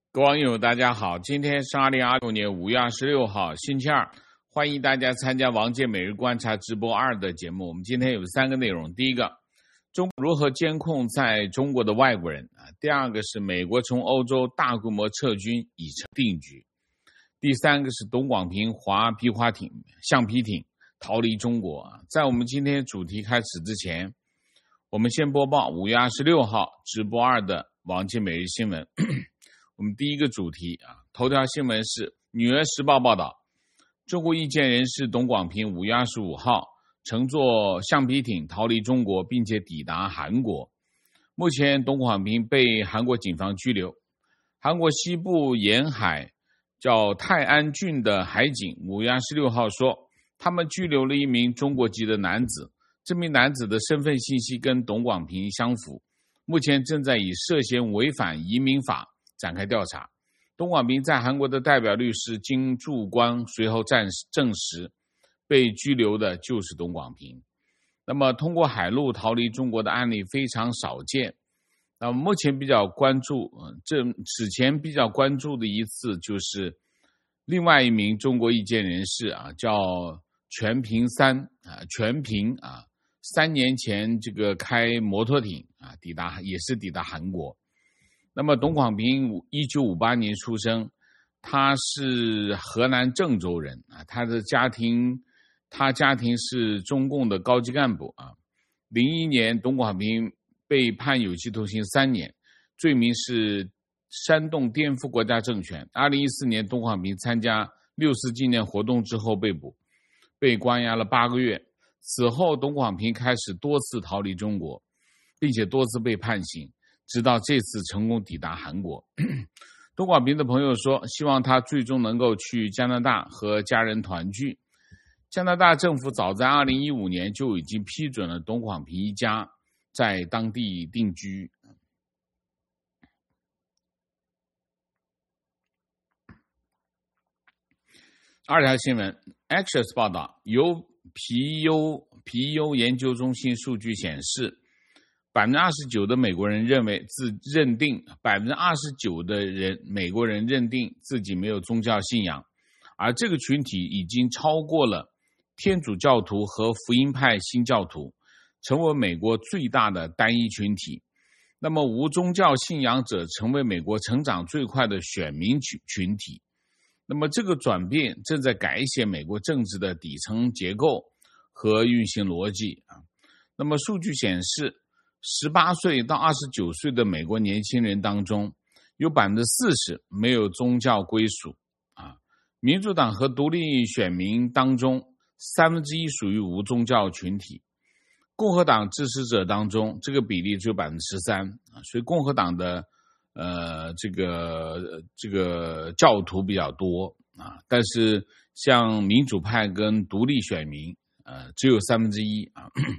各位网友大家好，今天是2026年5月26号星期二，欢迎大家参加王健每日观察直播2的节目。我们今天有3个内容，第一个，中国如何监控在中国的外国人，第二个是美国从欧洲大规模撤军已成定局，第三个是董广平划皮划艇橡皮艇逃离中国。在我们今天主题开始之前，我们先播报5月26号直播2的王健每日新闻。我们第一个主题头条新闻是《纽约时报》报道，中国意见人士董广平5月25号乘坐橡皮艇逃离中国，并且抵达韩国。目前董广平被韩国警方拘留。韩国西部沿海叫泰安郡的海警5月26号说，他们拘留了一名中国籍的男子，这名男子的身份信息跟董广平相符，目前正在以涉嫌违反移民法展开调查。董广平在韩国的代表律师金柱光随后证实，被拘留的就是董广平。那么通过海路逃离中国的案例非常少见。那么目前比较关注，此前比较关注的一次就是另外一名中国意见人士叫全平3年前这个开摩托艇也是抵达韩国。那么董广平1958年出生，他是河南郑州人他家庭是中共的高级干部01年董广平被判有期徒刑3年，罪名是煽动颠覆国家政权。2014年董广平参加6四纪念活动之后被捕，被关押了8个月。此后董广平开始多次逃离中国，并且多次被判刑，直到这次成功抵达韩国。董广平的朋友说，希望他最终能够去加拿大和家人团聚。加拿大政府早在2015年就已经批准了董广平一家在当地定居。2条新闻 Axios 报道，由皮尤研究中心数据显示，29%的美国人29%的美国人认定自己没有宗教信仰，而这个群体已经超过了天主教徒和福音派新教徒，成为美国最大的单一群体。那么无宗教信仰者成为美国成长最快的选民群体。那么这个转变正在改写美国政治的底层结构和运行逻辑那么数据显示，18岁到29岁的美国年轻人当中，有 40% 没有宗教归属民主党和独立选民当中1/3属于无宗教群体，共和党支持者当中这个比例只有 13%所以共和党的这个教徒比较多但是像民主派跟独立选民只有1/3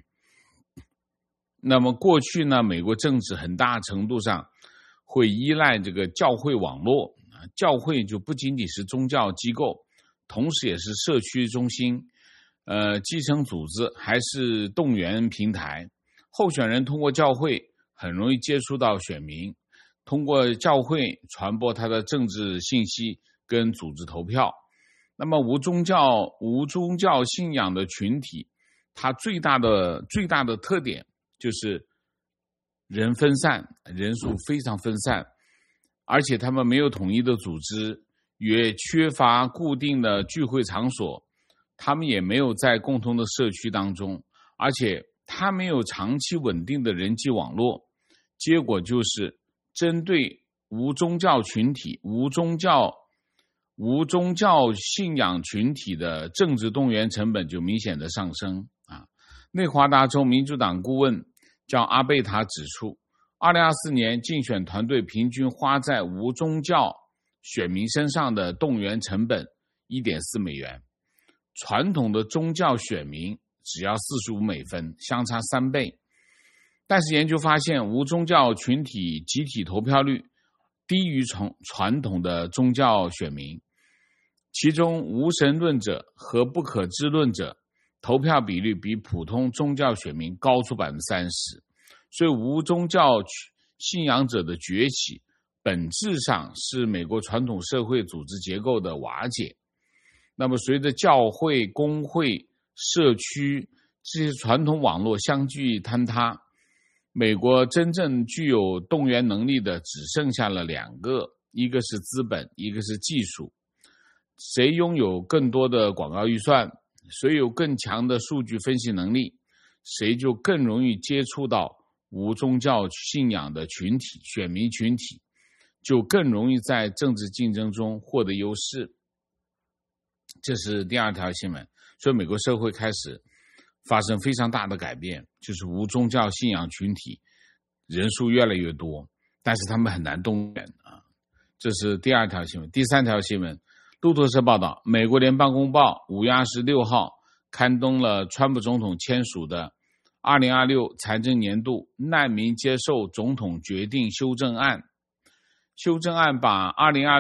那么过去呢，美国政治很大程度上会依赖这个教会网络教会就不仅仅是宗教机构，同时也是社区中心基层组织，还是动员平台。候选人通过教会很容易接触到选民，通过教会传播他的政治信息跟组织投票。那么无宗教信仰的群体，它最大的特点就是人分散，人数非常分散，而且他们没有统一的组织，也缺乏固定的聚会场所，他们也没有在共同的社区当中，而且他没有长期稳定的人际网络。结果就是针对无宗教群体、无宗教信仰群体的政治动员成本就明显的上升内华达州民主党顾问叫阿贝塔指出，2024年竞选团队平均花在无宗教选民身上的动员成本1.4美元，传统的宗教选民只要45美分，相差3倍。但是研究发现，无宗教群体集体投票率低于传统的宗教选民，其中无神论者和不可知论者投票比率比普通宗教选民高出 30%， 所以无宗教信仰者的崛起本质上是美国传统社会组织结构的瓦解。那么随着教会、工会、社区这些传统网络相继坍塌，美国真正具有动员能力的只剩下了两个，一个是资本，一个是技术。谁拥有更多的广告预算，谁有更强的数据分析能力，谁就更容易接触到无宗教信仰的群体、选民群体，就更容易在政治竞争中获得优势。这是第二条新闻。所以美国社会开始发生非常大的改变，就是无宗教信仰群体人数越来越多，但是他们很难动员啊。这是第二条新闻。第三条新闻，路透社报道，美国联邦公报5月26号刊登了川普总统签署的2026财政年度难民接受总统决定修正案。修正案把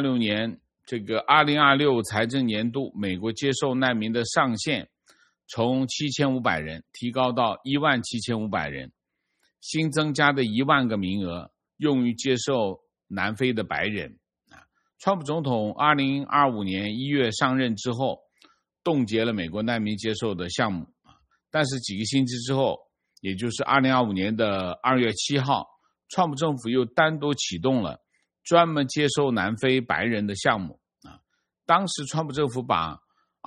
2026财政年度美国接受难民的上限从7500人提高到17500人，新增加的1万个名额用于接受南非的白人。川普总统2025年1月上任之后，冻结了美国难民接受的项目，但是几个星期之后，也就是2025年的2月7号，川普政府又单独启动了专门接收南非白人的项目。当时川普政府把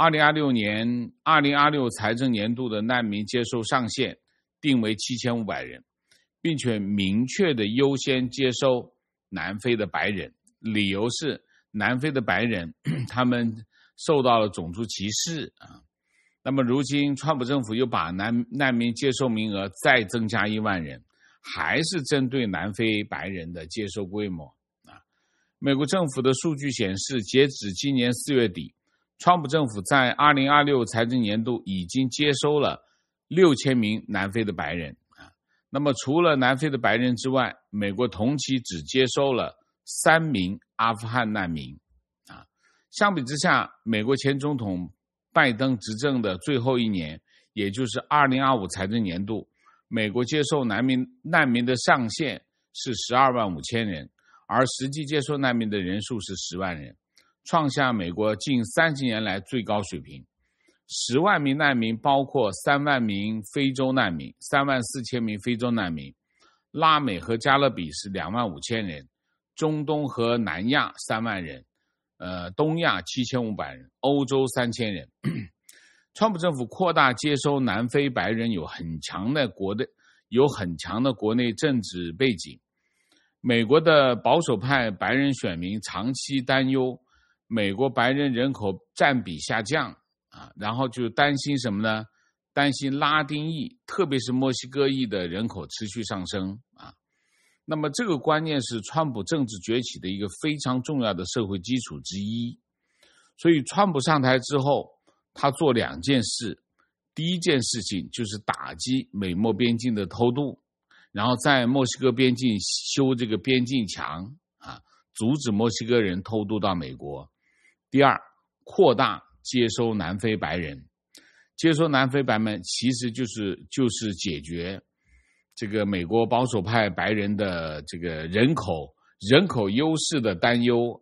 2026财政年度的难民接收上限定为7500人，并且明确的优先接收南非的白人，理由是南非的白人他们受到了种族歧视啊。那么如今川普政府又把难民接收名额再增加1万人，还是针对南非白人的接收规模。美国政府的数据显示，截止今年4月底，川普政府在2026财政年度已经接收了6000名南非的白人。那么除了南非的白人之外，美国同期只接收了3名阿富汗难民。相比之下，美国前总统拜登执政的最后一年，也就是2025财政年度，美国接受难民的上限是12万5千人，而实际接受难民的人数是10万人，创下美国近30年来最高水平。10万名难民包括3万名非洲难民、3万4千名非洲难民，拉美和加勒比是2万5千人，中东和南亚3万人，东亚7500人，欧洲3000人。川普政府扩大接收南非白人有很强的国内政治背景。美国的保守派白人选民长期担忧美国白人人口占比下降然后就担心什么呢？担心拉丁裔，特别是墨西哥裔的人口持续上升那么这个观念是川普政治崛起的一个非常重要的社会基础之一。所以川普上台之后，他做2件事。第一件事情就是打击美墨边境的偷渡，然后在墨西哥边境修这个边境墙阻止墨西哥人偷渡到美国。第二，扩大接收南非白人。接收南非白人其实就是解决这个美国保守派白人的这个人口优势的担忧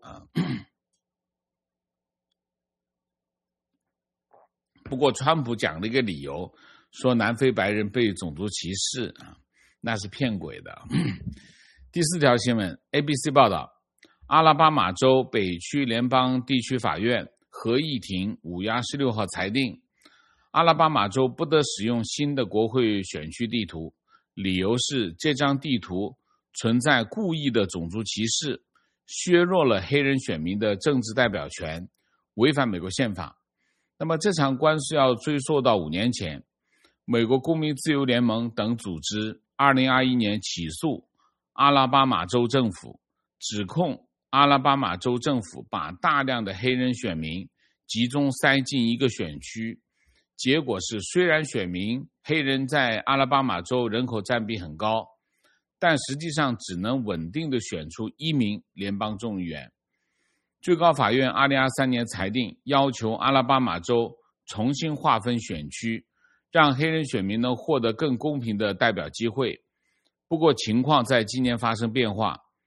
不过川普讲了一个理由，说南非白人被种族歧视那是骗鬼的。第4条新闻 ABC 报道，阿拉巴马州北区联邦地区法院合议庭5月26号裁定，阿拉巴马州不得使用新的国会选区地图，理由是这张地图存在故意的种族歧视，削弱了黑人选民的政治代表权，违反美国宪法。那么这场官司要追溯到5年前，美国公民自由联盟等组织2021年起诉阿拉巴马州政府，指控阿拉巴马州政府把大量的黑人选民集中塞进一个选区，结果是虽然黑人在阿拉巴马州人口占比很高，但实际上只能稳定的选出1名联邦众议员。最高法院2023年裁定，要求阿拉巴马州重新划分选区，让黑人选民能获得更公平的代表机会。不过情况在今年发生变化，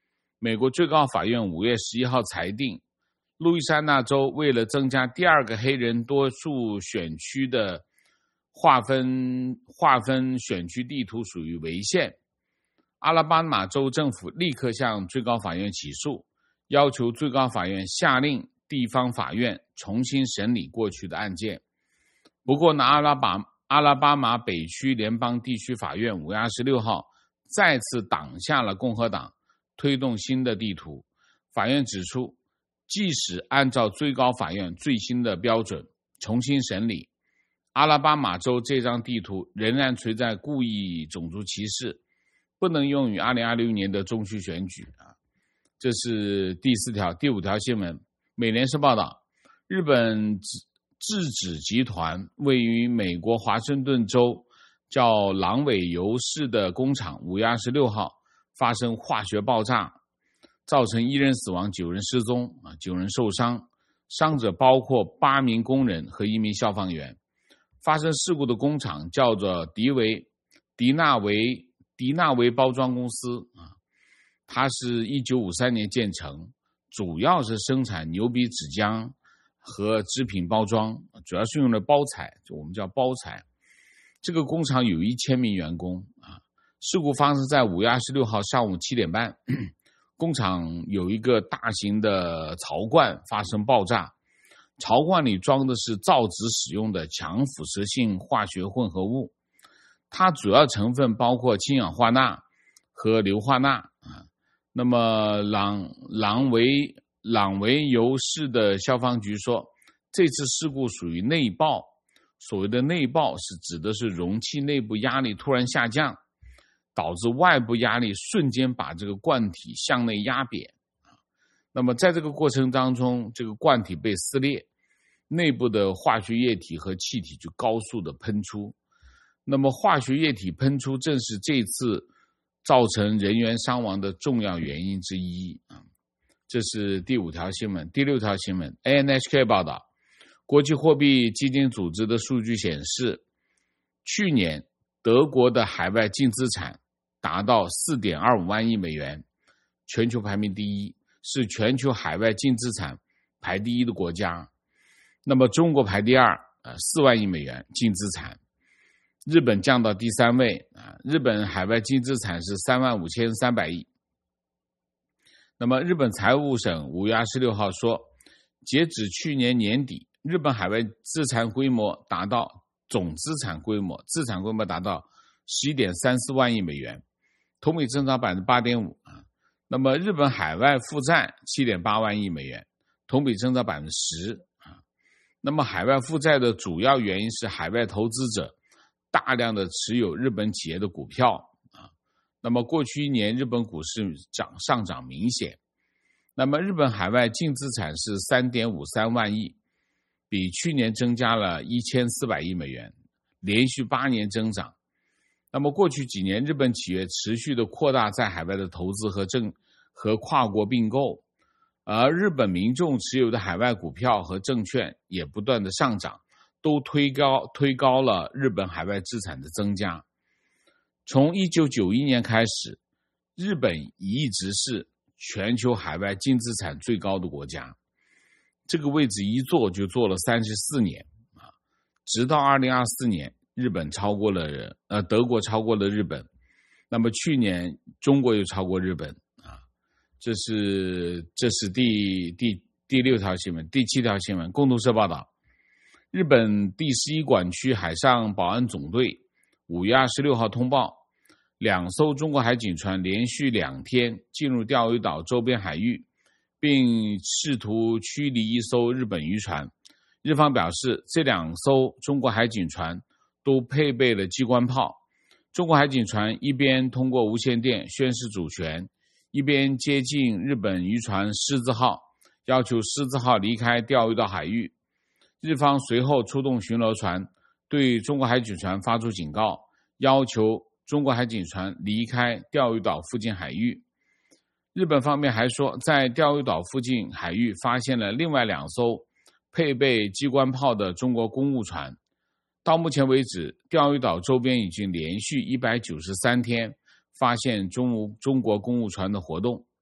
美国最高法院5月11号裁定，路易斯安那州为了增加第二个黑人多数选区的划分选区地图属于违宪。阿拉巴马州政府立刻向最高法院起诉，要求最高法院下令地方法院重新审理过去的案件。不过呢，阿拉巴马北区联邦地区法院5月26号再次挡下了共和党推动新的地图。法院指出，即使按照最高法院最新的标准重新审理，阿拉巴马州这张地图仍然存在故意种族歧视，不能用于2026年的中期选举。这是第4条。第5条新闻，美联社报道，日本制纸集团位于美国华盛顿州叫狼尾油市的工厂5月26号发生化学爆炸，造成1人死亡9人失踪，9人受伤，伤者包括8名工人和1名消防员。发生事故的工厂叫做迪纳维包装公司，它是1953年建成，主要是生产牛皮纸浆和织品包装，主要是用来包材，就我们叫包材。这个工厂有1000名员工。事故发生在5月26号上午7点半，工厂有一个大型的槽罐发生爆炸，槽罐里装的是造纸使用的强腐蚀性化学混合物，它主要成分包括氢氧化钠和硫化钠。那么朗维油市的消防局说，这次事故属于内爆。所谓的内爆是指的是容器内部压力突然下降，导致外部压力瞬间把这个罐体向内压扁。那么在这个过程当中，这个罐体被撕裂，内部的化学液体和气体就高速的喷出。那么化学液体喷出正是这次造成人员伤亡的重要原因之一。这是第5条新闻。第6条新闻 ，NHK 报道，国际货币基金组织的数据显示，去年德国的海外净资产达到 4.25 万亿美元，全球排名第1，是全球海外净资产排第1的国家。那么中国排第2，4万亿美元净资产。日本降到第3位，日本海外净资产是35300亿。那么日本财务省5月26号说，截止去年年底，日本海外资产规模达到总资产规模达到 11.34 万亿美元，同比增长 8.5%。那么日本海外负债 7.8 万亿美元，同比增长 10%。那么海外负债的主要原因是海外投资者大量的持有日本企业的股票。那么过去1年日本股市上涨明显。那么日本海外净资产是 3.53 万亿，比去年增加了1400亿美元，连续8年增长。那么过去几年日本企业持续的扩大在海外的投资和跨国并购，而日本民众持有的海外股票和证券也不断的上涨，都推高了日本海外资产的增加。从1991年开始，日本一直是全球海外净资产最高的国家，这个位置一坐就坐了34年，直到2024年，德国超过了日本，那么去年中国又超过日本。这是第6条新闻。第7条新闻，共同社报道，日本第11管区海上保安总队5月26号通报，2艘中国海警船连续2天进入钓鱼岛周边海域，并试图驱离1艘日本渔船。日方表示，这2艘中国海警船都配备了机关炮。中国海警船一边通过无线电宣示主权，一边接近日本渔船狮子号，要求狮子号离开钓鱼岛海域。日方随后出动巡逻船，对中国海警船发出警告，要求中国海警船离开钓鱼岛附近海域。日本方面还说，在钓鱼岛附近海域发现了另外2艘配备机关炮的中国公务船。到目前为止，钓鱼岛周边已经连续193天发现中国公务船的活动。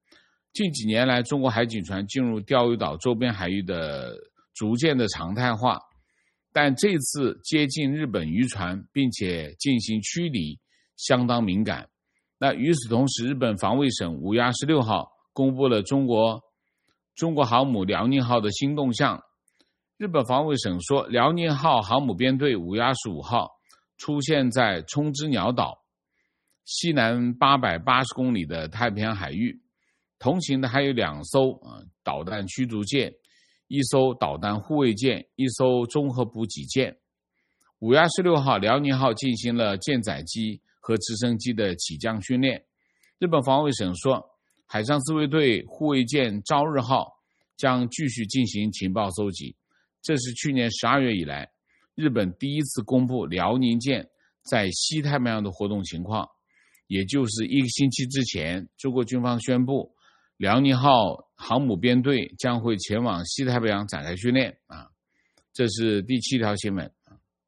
近几年来，中国海警船进入钓鱼岛周边海域的逐渐的常态化，但这次接近日本渔船并且进行驱离相当敏感。那与此同时，日本防卫省5月26号公布了中国航母辽宁号的新动向。日本防卫省说，辽宁号航母编队5月25号出现在冲之鸟岛西南880公里的太平洋海域，同行的还有2艘导弹驱逐舰、1艘导弹护卫舰、1艘综合补给舰。5月26号，辽宁号进行了舰载机和直升机的起降训练。日本防卫省说，海上自卫队护卫舰朝日号将继续进行情报搜集。这是去年12月以来，日本第一次公布辽宁舰在西太平洋的活动情况，也就是1个星期之前，中国军方宣布辽宁号航母编队将会前往西太平洋展开训练这是第7条新闻。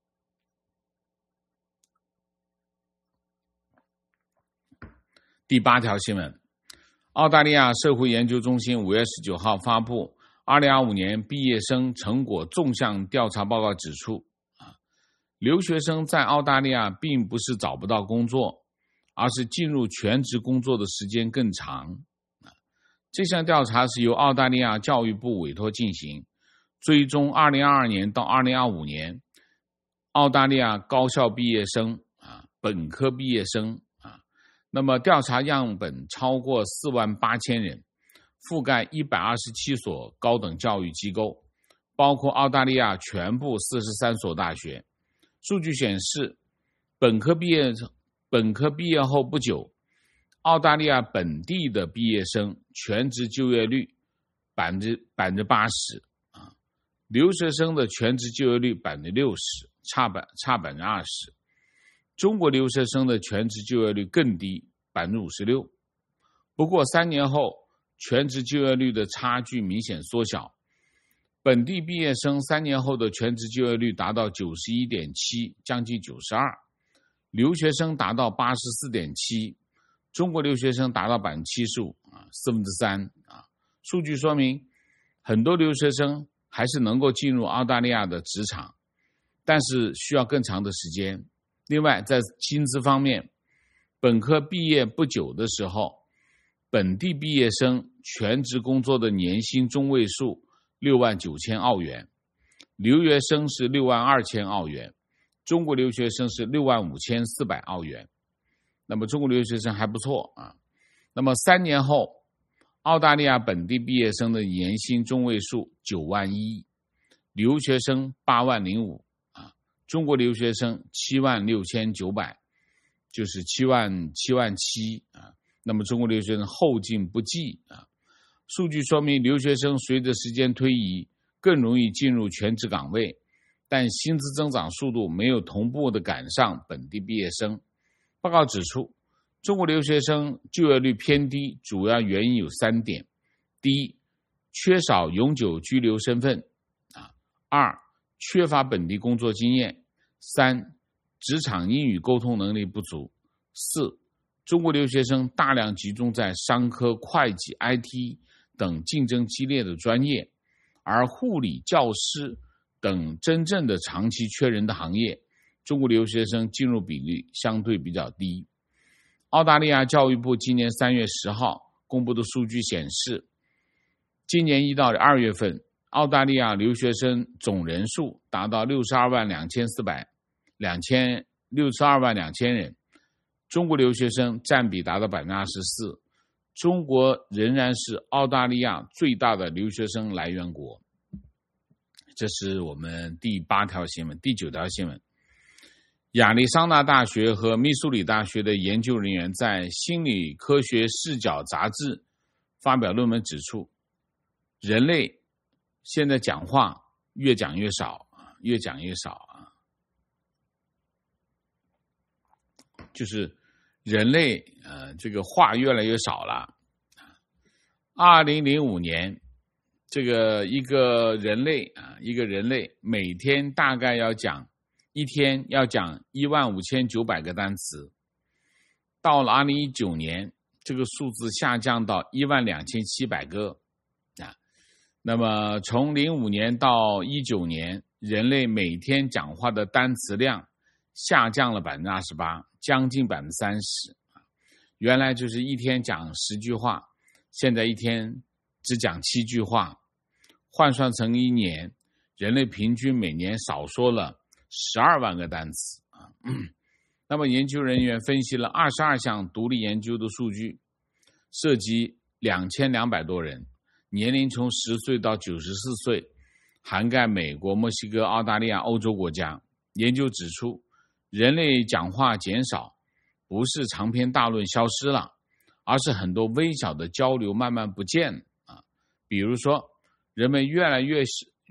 第8条新闻，澳大利亚社会研究中心5月19号发布2025年毕业生成果纵向调查报告，指出留学生在澳大利亚并不是找不到工作，而是进入全职工作的时间更长。这项调查是由澳大利亚教育部委托进行，追踪2022年到2025年澳大利亚高校毕业生本科毕业生那么调查样本超过48000人，覆盖127所高等教育机构，包括澳大利亚全部43所大学。数据显示，本科毕业后不久，澳大利亚本地的毕业生全职就业率80%，留学生的全职就业率60%，差20%。中国留学生的全职就业率更低，56%。不过3年后，全职就业率的差距明显缩小。本地毕业生3年后的全职就业率达到 91.7%， 将近92%，留学生达到 84.7%， 中国留学生达到 75%， 3%。数据说明，很多留学生还是能够进入澳大利亚的职场，但是需要更长的时间。另外，在薪资方面，本科毕业不久的时候，本地毕业生全职工作的年薪中位数69000澳元，留学生是62000澳元，中国留学生是65400澳元。那么中国留学生还不错那么3年后，澳大利亚本地毕业生的年薪中位数91000，留学生80500中国留学生76900，就是77000那么中国留学生后劲不继数据说明，留学生随着时间推移更容易进入全职岗位，但薪资增长速度没有同步的赶上本地毕业生。报告指出，中国留学生就业率偏低，主要原因有3点：第一，缺少永久居留身份；2，缺乏本地工作经验；3，职场英语沟通能力不足；4，中国留学生大量集中在商科、会计、IT 等竞争激烈的专业，而护理、教师等真正的长期缺人的行业，中国留学生进入比例相对比较低。澳大利亚教育部今年3月10号公布的数据显示，今年1到2月份，澳大利亚留学生总人数达到622000人，中国留学生占比达到 24%， 中国仍然是澳大利亚最大的留学生来源国。这是我们第8条新闻。第9条新闻，亚利桑那大学和密苏里大学的研究人员在《心理科学视角》杂志发表论文指出，人类现在讲话越讲越少，就是人类这个话越来越少了。2005年，这个一个人类每天大概一天要讲15900个单词，到了2019年， 这个数字下降到12700个啊。那么从05年到19年，人类每天讲话的单词量下降了28%，将近30%。原来就是一天讲10句话，现在一天只讲7句话，换算成一年，人类平均每年少说了12万个单词啊。那么研究人员分析了22项独立研究的数据，涉及2200多人，年龄从10岁到94岁，涵盖美国、墨西哥、澳大利亚、欧洲国家。研究指出，人类讲话减少不是长篇大论消失了，而是很多微小的交流慢慢不见啊。比如说，人们越来越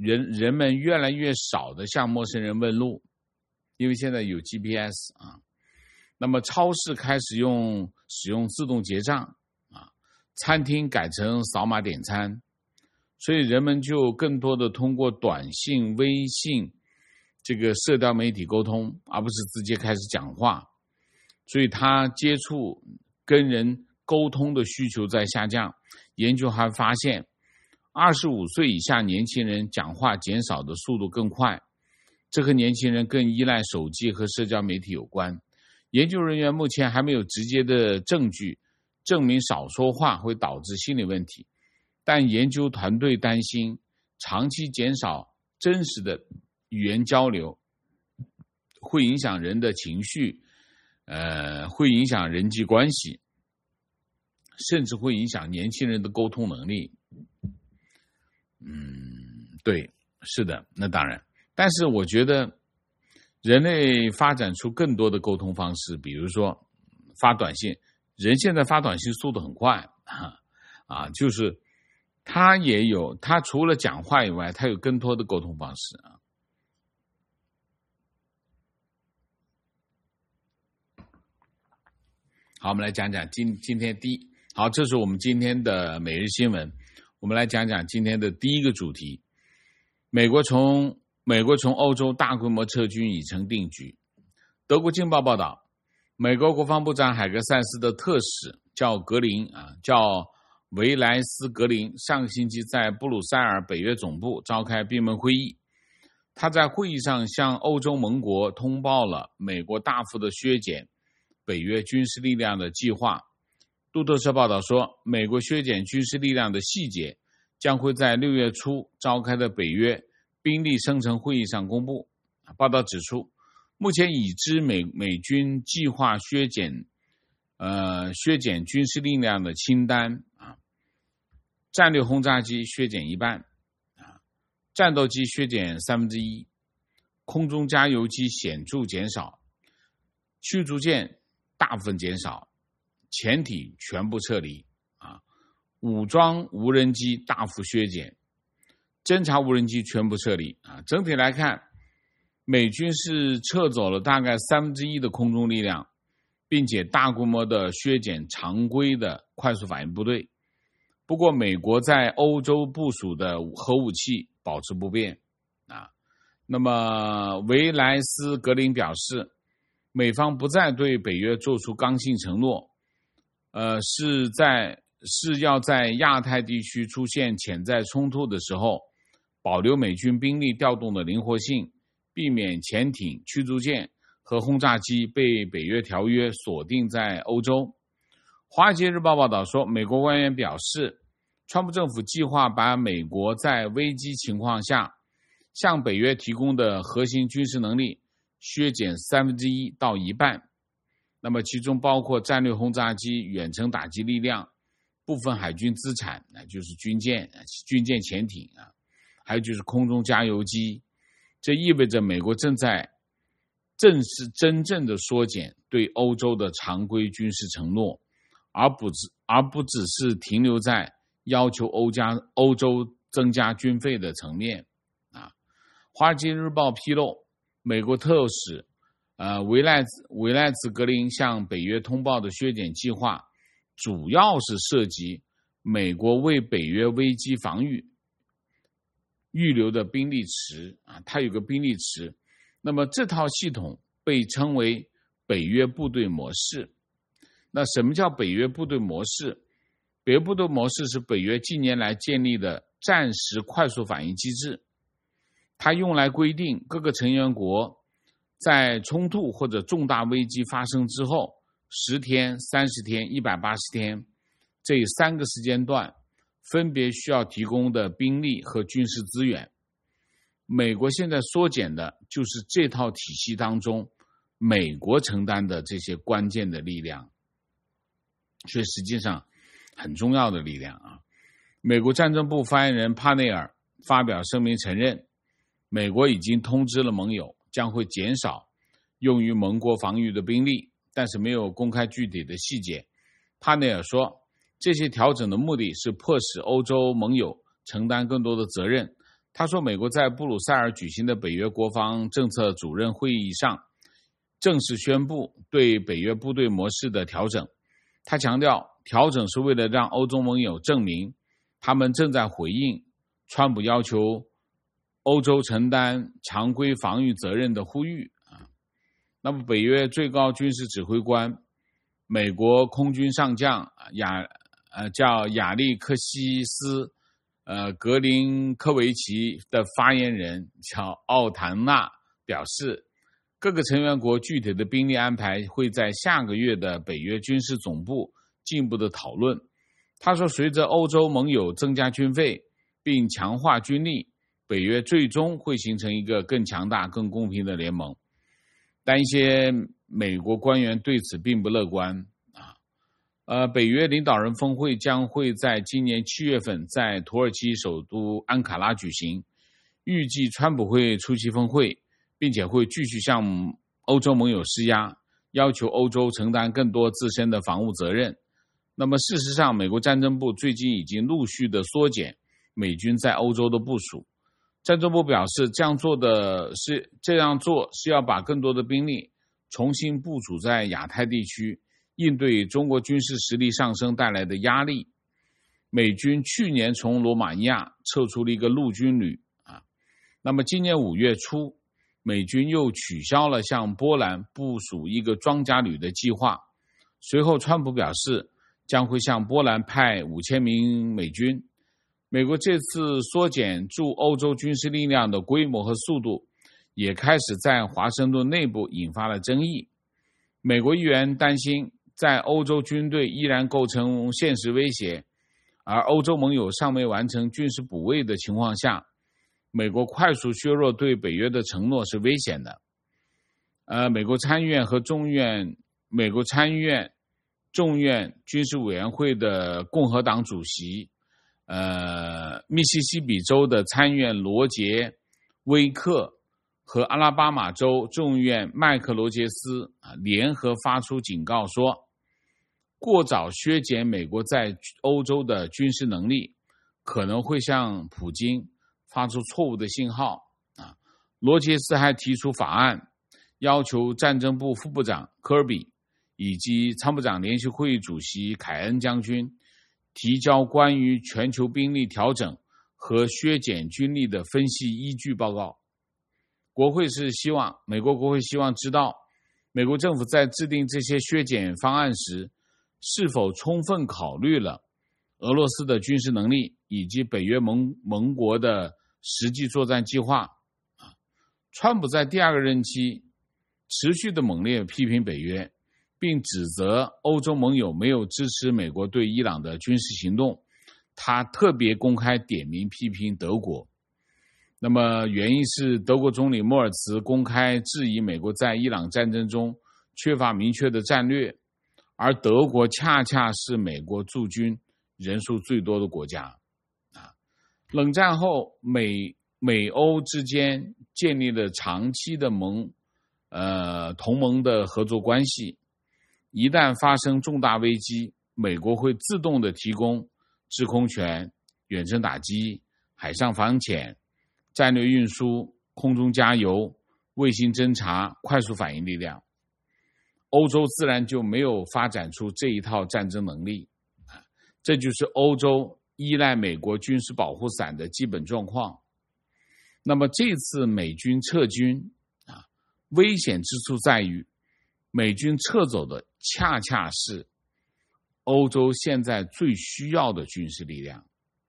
少的向陌生人问路，因为现在有 GPS 啊。那么超市开始使用自动结账啊，餐厅改成扫码点餐，所以人们就更多的通过短信、微信这个社交媒体沟通，而不是直接开始讲话。所以他接触跟人沟通的需求在下降。研究还发现25岁以下年轻人讲话减少的速度更快，这和年轻人更依赖手机和社交媒体有关。研究人员目前还没有直接的证据证明少说话会导致心理问题，但研究团队担心长期减少真实的语言交流会影响人的情绪，会影响人际关系，甚至会影响年轻人的沟通能力。对，是的，那当然。但是我觉得人类发展出更多的沟通方式，比如说发短信，人现在发短信速度很快就是他除了讲话以外，他有更多的沟通方式啊。好，我们来讲讲今天好，这是我们今天的每日新闻。我们来讲讲今天的第一个主题：美国从欧洲大规模撤军已成定局。德国镜报报道，美国国防部长海格塞斯的特使叫维莱斯格林，上个星期在布鲁塞尔北约总部召开闭门会议。他在会议上向欧洲盟国通报了美国大幅的削减北约军事力量的计划。路透社报道说，美国削减军事力量的细节将会在6月初召开的北约兵力生成会议上公布。报道指出，目前已知美军计划削减军事力量的清单战略轰炸机削减一半战斗机削减1/3，空中加油机显著减少，驱逐舰大部分减少，潜艇全部撤离武装无人机大幅削减，侦察无人机全部撤离整体来看，美军是撤走了大概1/3的空中力量，并且大规模的削减常规的快速反应部队。不过美国在欧洲部署的核武器保持不变那么维莱斯格林表示，美方不再对北约做出刚性承诺，是要在亚太地区出现潜在冲突的时候保留美军兵力调动的灵活性，避免潜艇、驱逐舰和轰炸机被北约条约锁定在欧洲。华尔街日报报道说，美国官员表示，川普政府计划把美国在危机情况下向北约提供的核心军事能力削减1/3到一半，那么其中包括战略轰炸机、远程打击力量、部分海军资产，就是军舰、潜艇还有就是空中加油机。这意味着美国正正的缩减对欧洲的常规军事承诺，而不只是停留在要求欧洲增加军费的层面华尔街日报披露，美国特使维莱兹格林向北约通报的削减计划主要是涉及美国为北约危机防御预留的兵力池它有个兵力池，那么这套系统被称为北约部队模式。 那什么叫北约部队模式？北约部队模式是北约近年来建立的战时快速反应机制，它用来规定各个成员国在冲突或者重大危机发生之后10天、30天、180天这3个时间段分别需要提供的兵力和军事资源。美国现在缩减的就是这套体系当中美国承担的这些关键的力量，所以实际上很重要的力量啊。美国战争部发言人帕内尔发表声明承认，美国已经通知了盟友将会减少用于盟国防御的兵力，但是没有公开具体的细节。帕内尔说，这些调整的目的是迫使欧洲盟友承担更多的责任。他说，美国在布鲁塞尔举行的北约国防政策主任会议上正式宣布对北约部队模式的调整。他强调，调整是为了让欧洲盟友证明他们正在回应川普要求欧洲承担常规防御责任的呼吁。那么北约最高军事指挥官美国空军上将叫亚历克西斯格林科维奇的发言人叫奥唐纳表示，各个成员国具体的兵力安排会在下个月的北约军事总部进一步的讨论。他说，随着欧洲盟友增加军费并强化军力，北约最终会形成一个更强大、更公平的联盟。但一些美国官员对此并不乐观。北约领导人峰会将会在今年7月份在土耳其首都安卡拉举行，预计川普会出席峰会，并且会继续向欧洲盟友施压，要求欧洲承担更多自身的防务责任。那么事实上，美国战争部最近已经陆续的缩减美军在欧洲的部署。战争部表示，这样做是要把更多的兵力重新部署在亚太地区，应对中国军事实力上升带来的压力。美军去年从罗马尼亚撤出了一个陆军旅那么今年5月初，美军又取消了向波兰部署一个装甲旅的计划。随后川普表示将会向波兰派5000名美军。美国这次缩减驻欧洲军事力量的规模和速度也开始在华盛顿内部引发了争议。美国议员担心，在欧洲军队依然构成现实威胁，而欧洲盟友尚没完成军事补位的情况下，美国快速削弱对北约的承诺是危险的。美国参议院众院军事委员会的共和党主席密西西比州的参议院罗杰威克和阿拉巴马州众议院麦克罗杰斯联合发出警告说，过早削减美国在欧洲的军事能力可能会向普京发出错误的信号。罗杰斯还提出法案，要求战争部副部长科比以及参谋长联席会议主席凯恩将军提交关于全球兵力调整和削减军力的分析依据报告。美国国会希望知道，美国政府在制定这些削减方案时，是否充分考虑了俄罗斯的军事能力以及北约盟国的实际作战计划。川普在第2个任期持续的猛烈批评北约，并指责欧洲盟友没有支持美国对伊朗的军事行动。他特别公开点名批评德国。那么原因是德国总理莫尔茨公开质疑美国在伊朗战争中缺乏明确的战略，而德国恰恰是美国驻军人数最多的国家。冷战后美欧之间建立了长期的同盟的合作关系。一旦发生重大危机，美国会自动的提供制空权、远程打击、海上防潜、战略运输、空中加油、卫星侦察、快速反应力量。欧洲自然就没有发展出这一套战争能力。这就是欧洲依赖美国军事保护伞的基本状况。那么这次美军撤军危险之处在于，美军撤走的恰恰是欧洲现在最需要的军事力量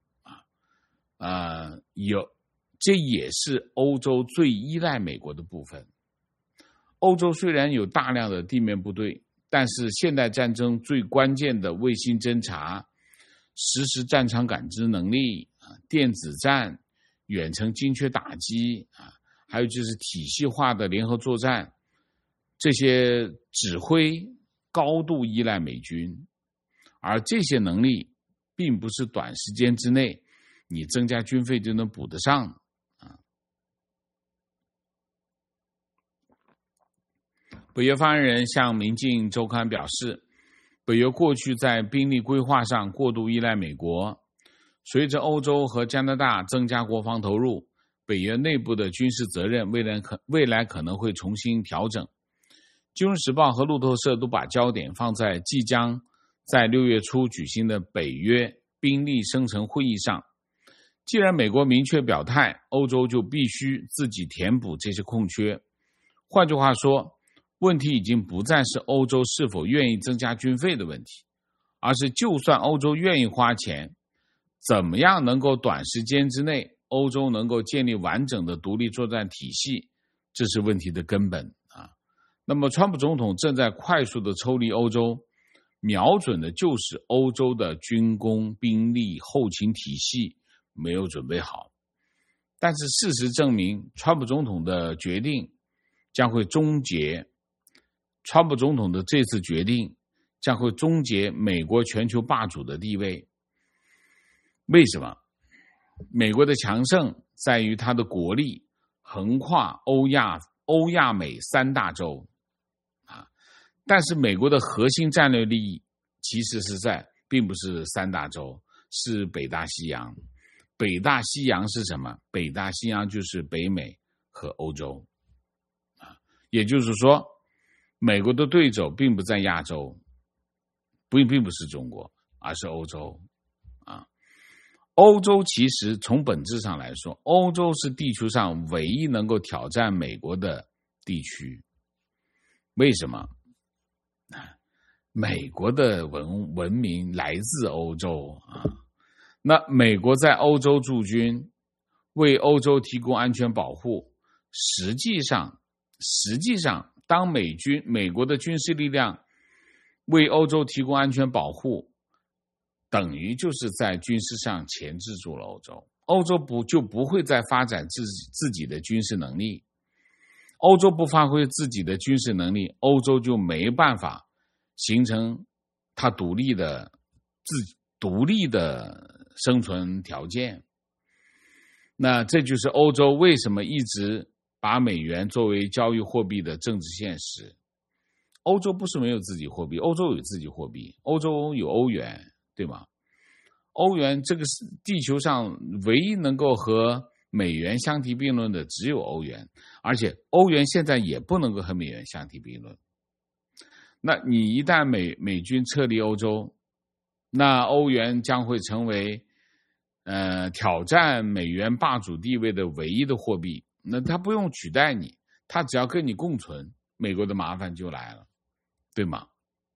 这也是欧洲最依赖美国的部分。欧洲虽然有大量的地面部队，但是现代战争最关键的卫星侦察、实时战场感知能力、电子战、远程精确打击还有就是体系化的联合作战，这些指挥高度依赖美军，而这些能力并不是短时间之内你增加军费就能补得上。北约发言人向明镜周刊表示，北约过去在兵力规划上过度依赖美国，随着欧洲和加拿大增加国防投入，北约内部的军事责任未来可能会重新调整。金融时报和路透社都把焦点放在即将在6月初举行的北约兵力生成会议上。既然美国明确表态，欧洲就必须自己填补这些空缺。换句话说，问题已经不再是欧洲是否愿意增加军费的问题，而是就算欧洲愿意花钱，怎么样能够短时间之内欧洲能够建立完整的独立作战体系，这是问题的根本那么川普总统正在快速的抽离欧洲，瞄准的就是欧洲的军工、兵力、后勤体系没有准备好。但是事实证明，川普总统的决定将会终结川普总统的这次决定将会终结美国全球霸主的地位。为什么？美国的强盛在于它的国力横跨欧亚美三大洲但是美国的核心战略利益其实并不是三大洲，是北大西洋。北大西洋是什么？北大西洋就是北美和欧洲也就是说，美国的对手并不在亚洲，并不是中国，而是欧洲欧洲其实从本质上来说，欧洲是地球上唯一能够挑战美国的地区。为什么？美国的文明来自欧洲那美国在欧洲驻军，为欧洲提供安全保护，实际上当美国的军事力量为欧洲提供安全保护，等于就是在军事上钳制住了欧洲。欧洲就不会再发展自己的军事能力，欧洲不发挥自己的军事能力，欧洲就没办法形成它独立的生存条件。那这就是欧洲为什么一直把美元作为交易货币的政治现实。欧洲不是没有自己货币，欧洲有自己货币，欧洲有欧元，对吗？欧元这个是地球上唯一能够和美元相提并论的只有欧元，而且欧元现在也不能够和美元相提并论。那你一旦美军撤离欧洲，那欧元将会成为挑战美元霸主地位的唯一的货币。那它不用取代你，它只要跟你共存，美国的麻烦就来了，对吗？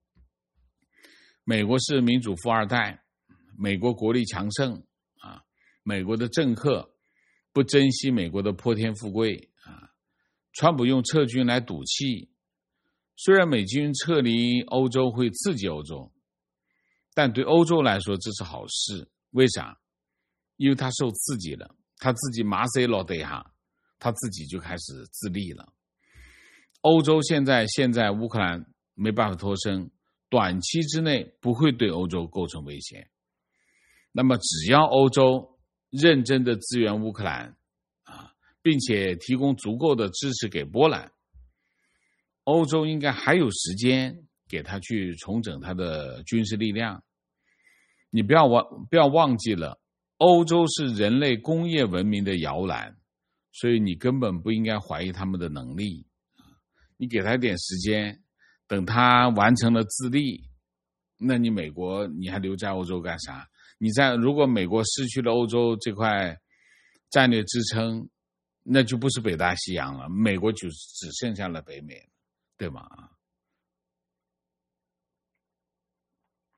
美国是民主富二代，美国国力强盛美国的政客不珍惜美国的泼天富贵川普用撤军来赌气。虽然美军撤离欧洲会刺激欧洲，但对欧洲来说这是好事。为啥？因为他受刺激了，他自己马塞罗德哈，他自己就开始自立了。欧洲现在乌克兰没办法脱身，短期之内不会对欧洲构成威胁。那么只要欧洲认真的支援乌克兰并且提供足够的支持给波兰，欧洲应该还有时间给他去重整他的军事力量。你不要忘记了，欧洲是人类工业文明的摇篮，所以你根本不应该怀疑他们的能力。你给他一点时间，等他完成了自立，那你美国你还留在欧洲干啥？如果美国失去了欧洲这块战略支撑，那就不是北大西洋了，美国就只剩下了北美，对吗？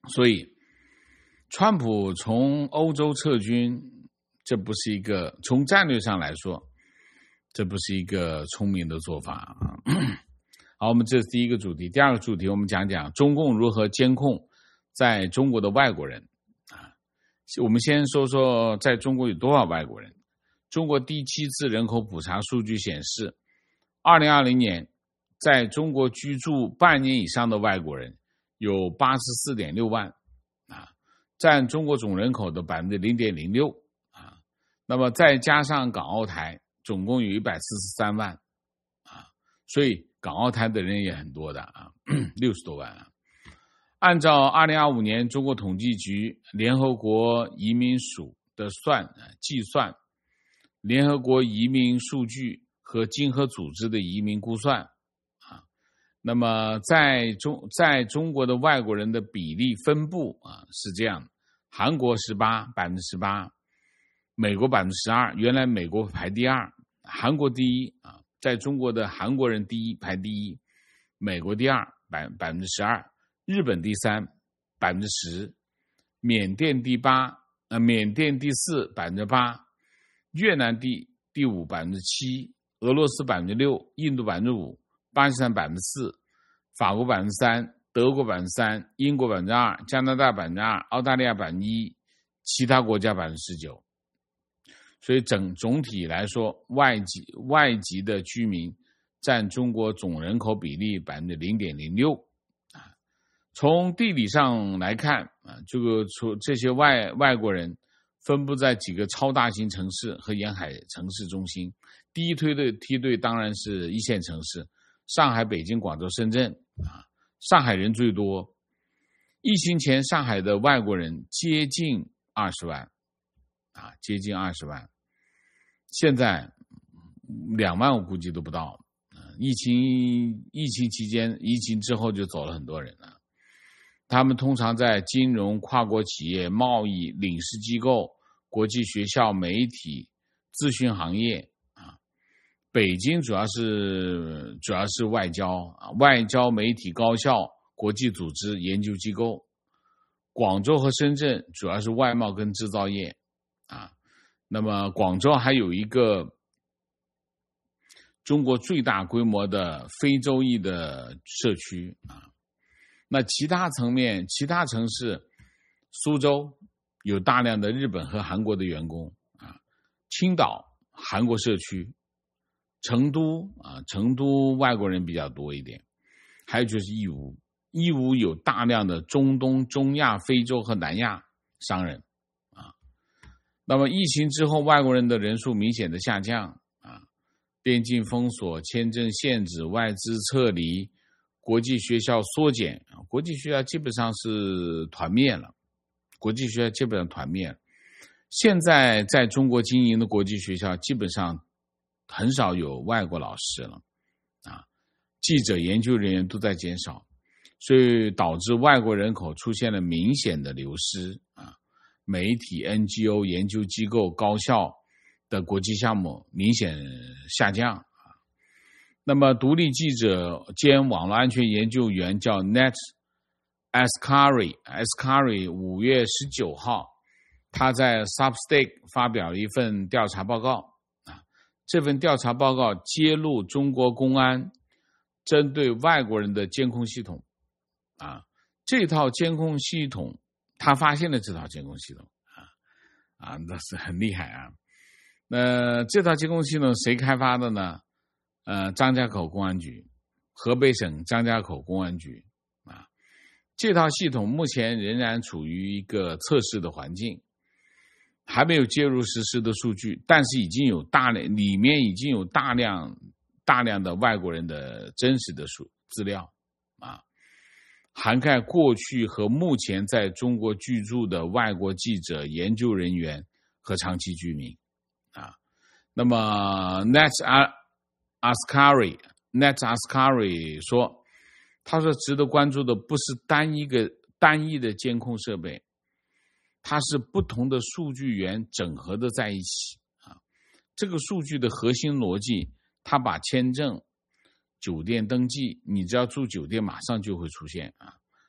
所以川普从欧洲撤军，这不是一个，从战略上来说，这不是一个聪明的做法啊。好，我们这是第一个主题。第二个主题，我们讲讲中共如何监控在中国的外国人啊。我们先说说在中国有多少外国人。中国第7次人口普查数据显示，2020年在中国居住半年以上的外国人有 84.6 万啊，占中国总人口的 0.06%啊。那么再加上港澳台，总共有143万啊，所以港澳台的人也很多的啊，60多万啊。按照2025年中国统计局联合国移民署的计算，联合国移民数据和经合组织的移民估算啊，那么在中国的外国人的比例分布啊是这样：韩国18%，美国12%，原来美国排第二，韩国第一啊，在中国的韩国人排第一，美国第二12%，日本第310%，缅甸第4 8%，越南第5 7%，俄罗斯6%，印度5%，巴基斯坦4%，法国3%，德国3%，英国2%，加拿大2%，澳大利亚1%，其他国家19%。所以总体来说，外籍的居民占中国总人口比例 0.06%。从地理上来看啊，这些外国人分布在几个超大型城市和沿海城市中心。第一梯队当然是一线城市，上海、北京、广州、深圳啊，上海人最多。疫情前上海的外国人接近20万啊，接近20万。现在2万我估计都不到。疫情期间，疫情之后就走了很多人了。他们通常在金融、跨国企业、贸易、领事机构、国际学校、媒体、咨询行业啊。北京主要是外交啊，外交、媒体、高校、国际组织、研究机构。广州和深圳主要是外贸跟制造业啊。那么广州还有一个中国最大规模的非洲裔的社区啊。那其他城市，苏州有大量的日本和韩国的员工啊，青岛韩国社区，成都外国人比较多一点，还有就是义乌有大量的中东、中亚、非洲和南亚商人啊。那么疫情之后，外国人的人数明显的下降啊，边境封锁、签证限制、外资撤离。国际学校缩减，国际学校基本上是团灭了。现在在中国经营的国际学校基本上很少有外国老师了啊，记者、研究人员都在减少，所以导致外国人口出现了明显的流失啊。媒体、NGO、研究机构、高校的国际项目明显下降。那么独立记者兼网络安全研究员叫 Nat Ascari 5月19号，他在 Substack 发表了一份调查报告啊。这份调查报告揭露中国公安针对外国人的监控系统啊。这套监控系统，他发现了这套监控系统那是很厉害啊。那这套监控系统谁开发的呢？张家口公安局，河北省张家口公安局啊。这套系统目前仍然处于一个测试的环境，还没有接入实施的数据，但是里面已经有大量的外国人的真实的资料啊，涵盖过去和目前在中国居住的外国记者、研究人员和长期居民啊。那么 Nat Ascari 说，他说值得关注的不是单一的监控设备，它是不同的数据源整合的在一起啊。这个数据的核心逻辑，它把签证、酒店登记，你只要住酒店马上就会出现啊。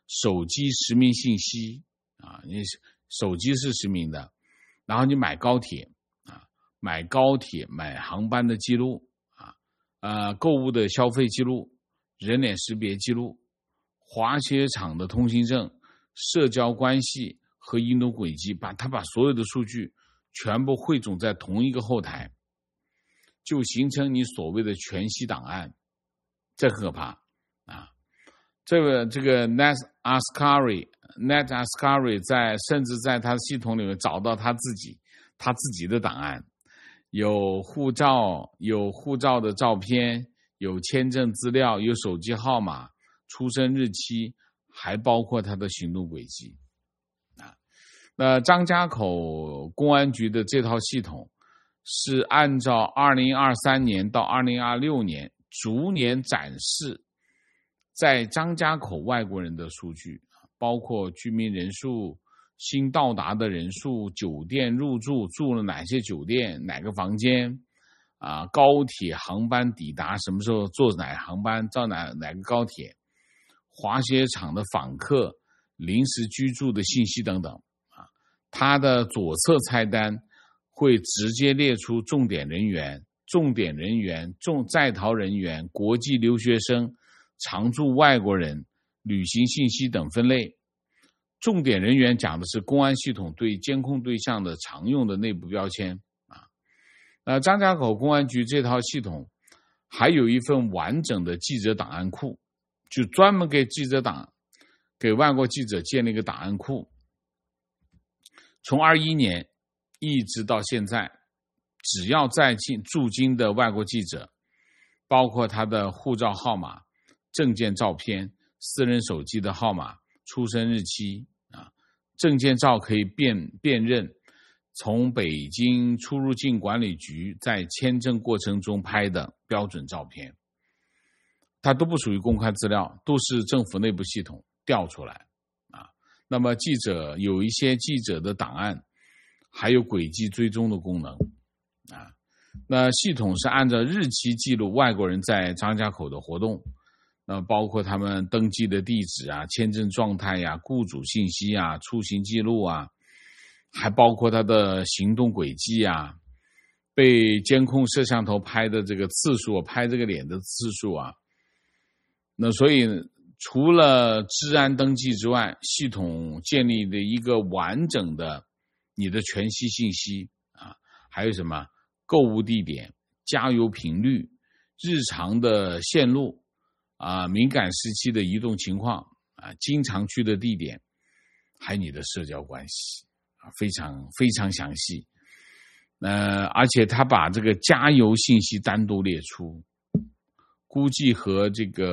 手机实名信息啊，你手机是实名的，然后你买高铁啊，买航班的记录啊，购物的消费记录、人脸识别记录、滑雪场的通行证、社交关系和移动轨迹，把所有的数据全部汇总在同一个后台，就形成你所谓的全息档案，这很可怕啊！这个 Nat Ascari 甚至在他的系统里面找到他自己的档案，有护照的照片，有签证资料，有手机号码、出生日期，还包括他的行动轨迹啊。那张家口公安局的这套系统是按照2023年到2026年逐年展示在张家口外国人的数据，包括居民人数、新到达的人数、酒店入住，住了哪些酒店、哪个房间啊，高铁航班抵达什么时候，坐哪个航班，到哪个高铁，滑雪场的访客、临时居住的信息等等啊。它的左侧菜单会直接列出重点人员、在逃人员、国际留学生、常住外国人、旅行信息等分类。重点人员讲的是公安系统对监控对象的常用的内部标签啊。张家口公安局这套系统还有一份完整的记者档案库，就专门给外国记者建立一个档案库。从21年一直到现在，只要在驻京的外国记者，包括他的护照号码、证件照片、私人手机的号码、出生日期啊，证件照可以辨认从北京出入境管理局在签证过程中拍的标准照片，它都不属于公开资料，都是政府内部系统调出来啊。那么有一些记者的档案还有轨迹追踪的功能啊。那系统是按照日期记录外国人在张家口的活动，那包括他们登记的地址啊、签证状态呀、雇主信息啊、出行记录啊，还包括他的行动轨迹啊、被监控摄像头拍的这个次数、拍这个脸的次数啊。那所以除了治安登记之外，系统建立的一个完整的你的全息信息啊，还有什么购物地点、加油频率、日常的线路啊、敏感时期的移动情况啊、经常去的地点，还有你的社交关系啊，非常非常详细。而且他把这个加油信息单独列出，估计和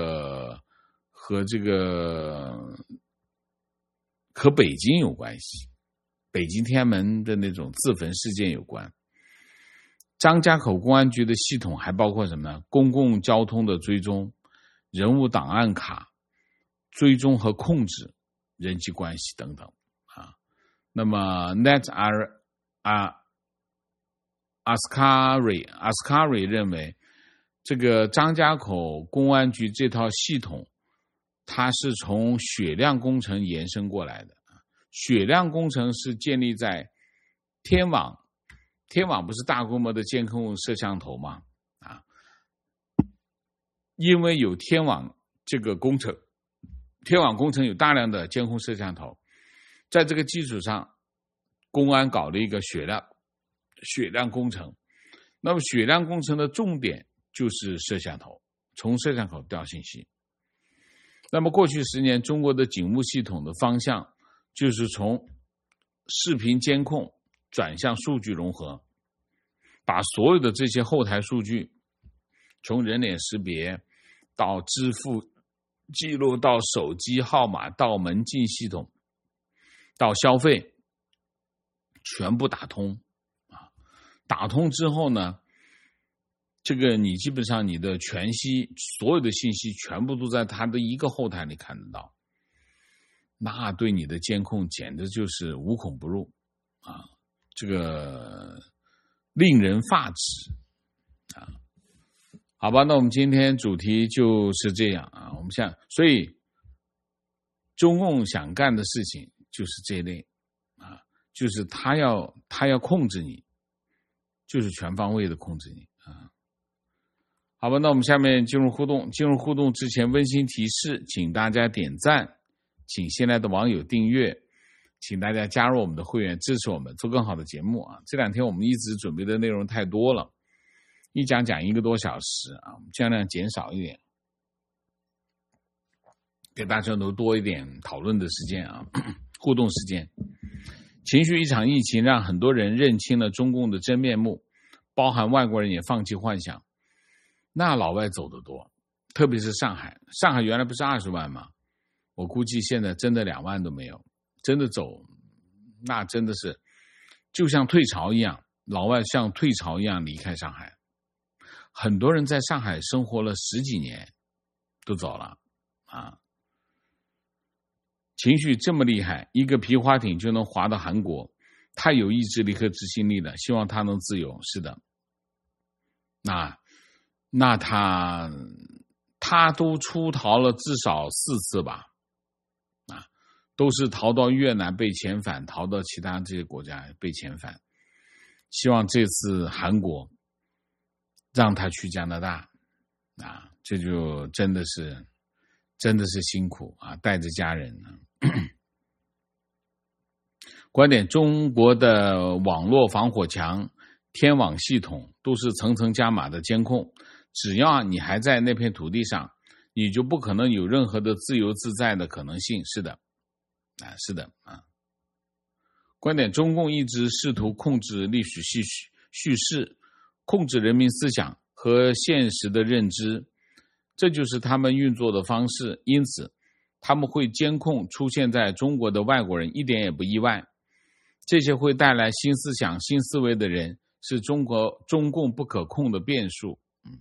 北京有关系，北京天安门的那种自焚事件有关。张家口公安局的系统还包括什么呢？公共交通的追踪、人物档案卡、追踪和控制人际关系等等啊。那么 Nat Ascari 认为，这个张家口公安局这套系统，它是从雪亮工程延伸过来的。雪亮工程是建立在天网不是大规模的监控摄像头吗？啊，因为有天网这个工程，天网工程有大量的监控摄像头，在这个基础上，公安搞了一个雪亮工程。那么雪亮工程的重点就是摄像头，从摄像头调信息。那么过去10年，中国的警务系统的方向就是从视频监控转向数据融合，把所有的这些后台数据，从人脸识别到支付记录到手机号码到门禁系统到消费，全部打通啊！打通之后呢，这个你基本上你的全息所有的信息全部都在它的一个后台里看得到，那对你的监控简直就是无孔不入啊！这个令人发指啊！好吧，那我们今天主题就是这样啊。所以中共想干的事情就是这一类啊，就是他要控制你，就是全方位的控制你啊。好吧，那我们下面进入互动。进入互动之前，温馨提示，请大家点赞，请新来的网友订阅，请大家加入我们的会员，支持我们做更好的节目啊。这2天我们一直准备的内容太多了，一讲1个多小时啊，我们尽量减少一点，给大家都多一点讨论的时间啊，互动时间。情绪一场疫情让很多人认清了中共的真面目，包含外国人也放弃幻想。那老外走得多，特别是上海原来不是20万吗？我估计现在真的2万都没有，真的走，那真的是就像退潮一样，老外像退潮一样离开上海。很多人在上海生活了10几年都走了啊！情绪这么厉害，一个皮划艇就能划到韩国，太有意志力和执行力了，希望他能自由。是的，那他都出逃了至少4次吧，啊，都是逃到越南被遣返，逃到其他这些国家被遣返。希望这次韩国让他去加拿大，啊，这就真的是辛苦啊，带着家人啊。观点：中国的网络防火墙、天网系统都是层层加码的监控。只要你还在那片土地上，你就不可能有任何的自由自在的可能性。是的，是的啊。观点：中共一直试图控制历史叙事，控制人民思想和现实的认知，这就是他们运作的方式。因此，他们会监控出现在中国的外国人，一点也不意外。这些会带来新思想、新思维的人，是中共不可控的变数。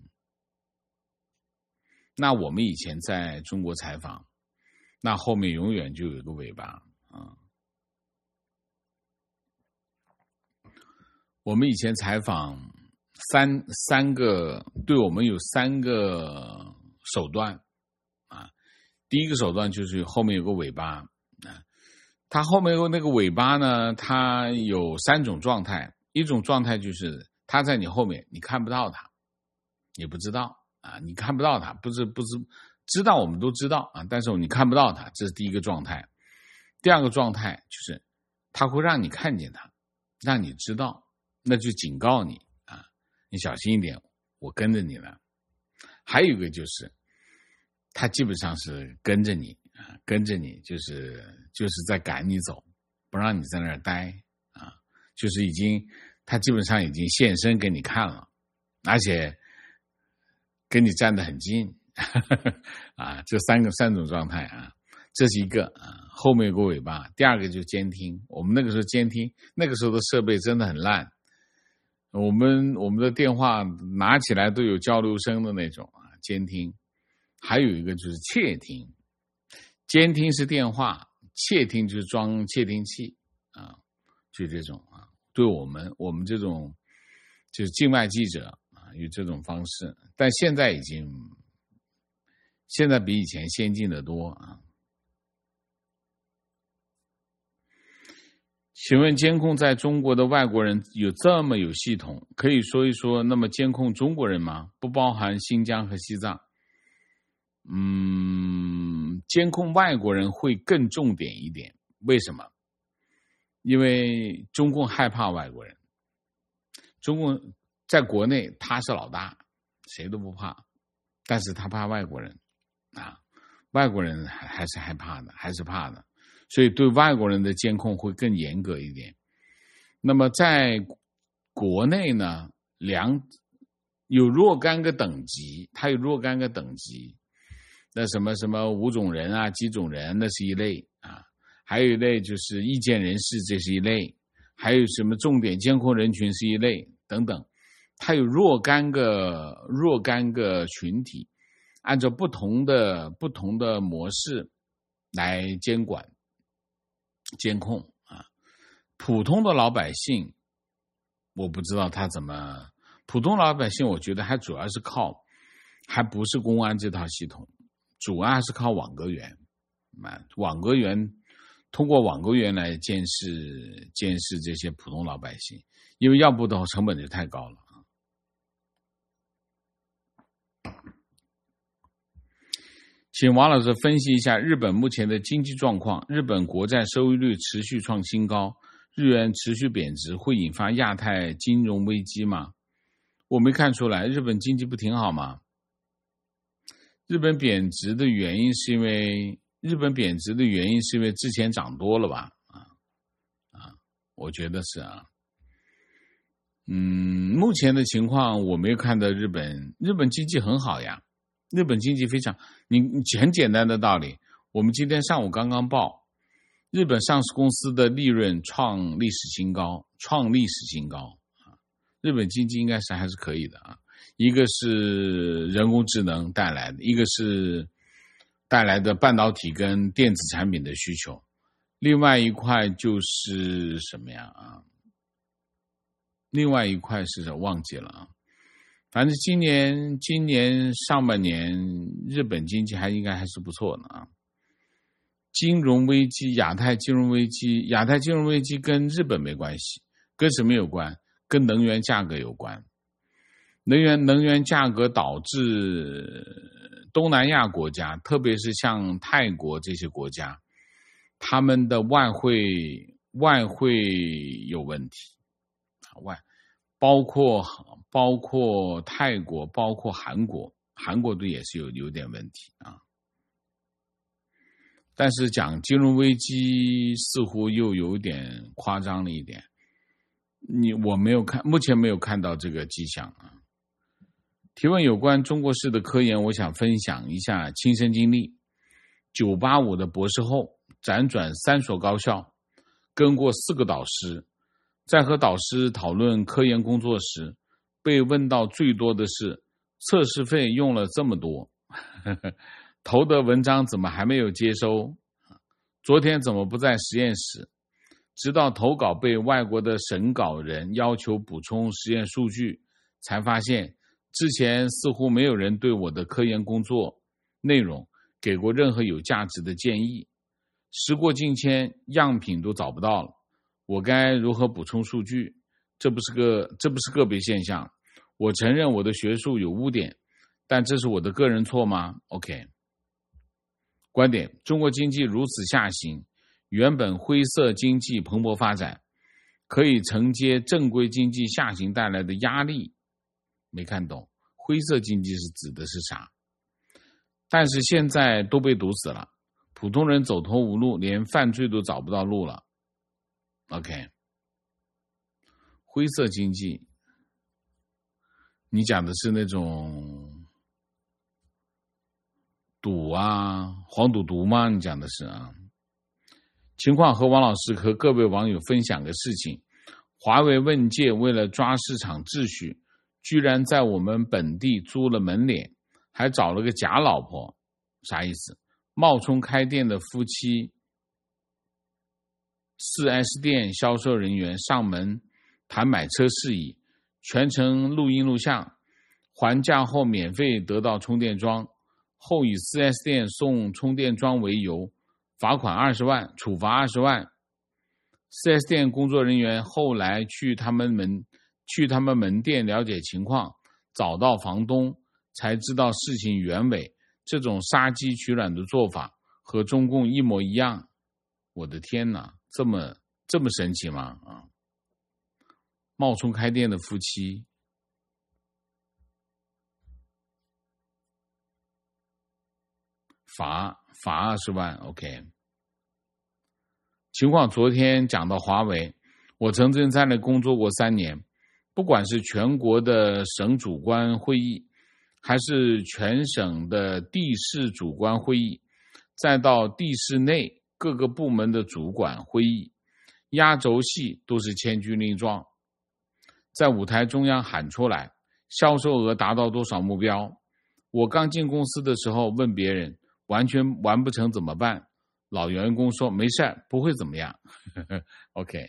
那我们以前在中国采访，那后面永远就有一个尾巴啊。我们以前采访三个，对我们有3个手段啊。第一个手段就是后面有个尾巴啊，它后面有那个尾巴呢，它有3种状态。一种状态就是它在你后面，你看不到它，也不知道啊，你看不到它，不知知道我们都知道啊，但是你看不到它，这是第一个状态。第二个状态就是它会让你看见它，让你知道，那就警告你啊，你小心一点，我跟着你了。还有一个就是它基本上是跟着你啊，跟着你就是在赶你走，不让你在那儿待啊，就是它基本上已经现身给你看了，而且跟你站得很近啊，这三种状态啊，这是一个啊，后面有个尾巴。第二个就是监听，我们那个时候监听，那个时候的设备真的很烂，我们的电话拿起来都有交流声的那种啊，监听。还有一个就是窃听，监听是电话，窃听就是装窃听器啊，就这种啊，对我们这种就是境外记者啊，有这种方式，但现在比以前先进得多啊。请问监控在中国的外国人有这么有系统，可以说一说，那么监控中国人吗？不包含新疆和西藏。监控外国人会更重点一点，为什么？因为中共害怕外国人，中共在国内他是老大，谁都不怕，但是他怕外国人啊，外国人还是害怕的，还是怕的，所以对外国人的监控会更严格一点。那么在国内呢，有若干个等级，它有若干个等级。那什么五种人啊，几种人，那是一类啊，还有一类就是意见人士，这是一类，还有什么重点监控人群是一类等等，它有若干个群体，按照不同的模式来监管监控啊。普通的老百姓，我不知道他怎么，普通老百姓我觉得还主要是还不是公安这套系统。主要还是靠网格员网格员通过网格员来监视这些普通老百姓，因为要不的话成本就太高了。请王老师分析一下日本目前的经济状况。日本国债收益率持续创新高，日元持续贬值，会引发亚太金融危机吗？我没看出来，日本经济不挺好吗？日本贬值的原因是因为之前涨多了吧？我觉得是啊。目前的情况我没有看到日本经济很好呀。日本经济非常，你很简单的道理，我们今天上午刚刚报，日本上市公司的利润创历史新高。日本经济应该是还是可以的啊。一个是人工智能带来的，一个是带来的半导体跟电子产品的需求，另外一块就是什么呀？另外一块是忘记了啊。反正今年上半年日本经济应该还是不错的啊。金融危机，亚太金融危机跟日本没关系，跟什么有关？跟能源价格有关。能源价格导致东南亚国家，特别是像泰国这些国家，他们的外汇有问题，包括泰国，包括韩国都也是有点问题啊。但是讲金融危机似乎又有点夸张了一点，目前没有看到这个迹象啊。提问有关中国式的科研，我想分享一下亲身经历。985的博士后，辗转3所高校，跟过4个导师，在和导师讨论科研工作时，被问到最多的是测试费用了这么多，投的文章怎么还没有接收？昨天怎么不在实验室？直到投稿被外国的审稿人要求补充实验数据，才发现之前似乎没有人对我的科研工作内容给过任何有价值的建议。时过境迁，样品都找不到了，我该如何补充数据？这不是个别现象。我承认我的学术有污点，但这是我的个人错吗 ？OK。观点：中国经济如此下行，原本灰色经济蓬勃发展，可以承接正规经济下行带来的压力。没看懂，灰色经济是指的是啥？但是现在都被堵死了，普通人走投无路，连犯罪都找不到路了。OK， 灰色经济，你讲的是那种赌啊，黄赌毒吗？你讲的是啊。情况和王老师和各位网友分享个事情：华为问界为了抓市场秩序，居然在我们本地租了门脸，还找了个假老婆。啥意思？冒充开店的夫妻，4S 店销售人员上门谈买车事宜，全程录音录像，还价后免费得到充电桩，后以 4S 店送充电桩为由，罚款20万，处罚20万。4S 店工作人员后来去他们门店了解情况，找到房东，才知道事情原委。这种杀鸡取卵的做法和中共一模一样。我的天哪，这么神奇吗？冒充开店的夫妻，罚20万 OK。 情况昨天讲到华为，我曾经在那工作过3年，不管是全国的省主官会议，还是全省的地市主官会议，再到地市内各个部门的主管会议，压轴戏都是千军令状，在舞台中央喊出来销售额达到多少目标。我刚进公司的时候问别人完全完不成怎么办，老员工说没事，不会怎么样OK。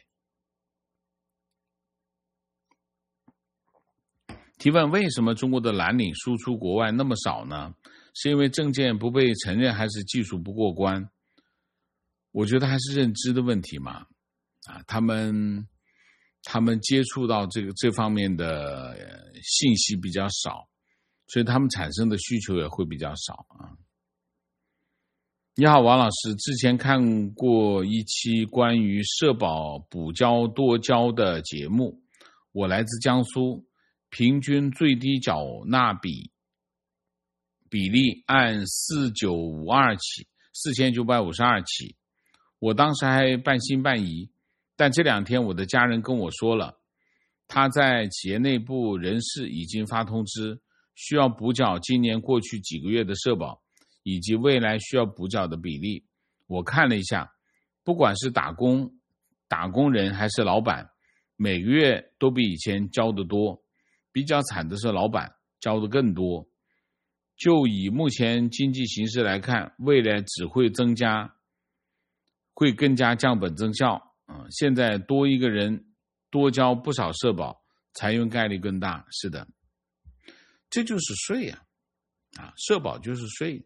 提问：为什么中国的蓝领输出国外那么少呢？是因为证件不被承认，还是技术不过关？ 我觉得还是认知的问题嘛，他们接触到这方面的信息比较少，所以他们产生的需求也会比较少啊。你好，王老师，之前看过一期关于社保补交多交的节目，我来自江苏，平均最低缴纳比例按4952起，4952起，我当时还半信半疑，但这2天我的家人跟我说了，他在企业内部人事已经发通知，需要补缴今年过去几个月的社保，以及未来需要补缴的比例。我看了一下，不管是打工人还是老板，每个月都比以前交得多，比较惨的是老板交得更多。就以目前经济形势来看，未来只会更加降本增效。现在多一个人多交不少社保，裁员概率更大。是的，这就是税社保就是税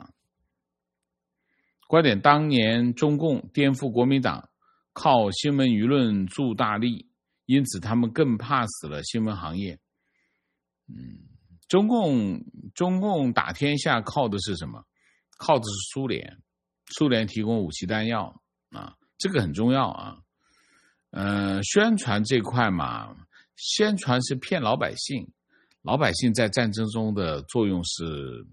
观点，当年中共颠覆国民党，靠新闻舆论助大力，因此他们更怕死了新闻行业。中共打天下靠的是什么？靠的是苏联提供武器弹药这个很重要宣传这块嘛，宣传是骗老百姓，老百姓在战争中的作用是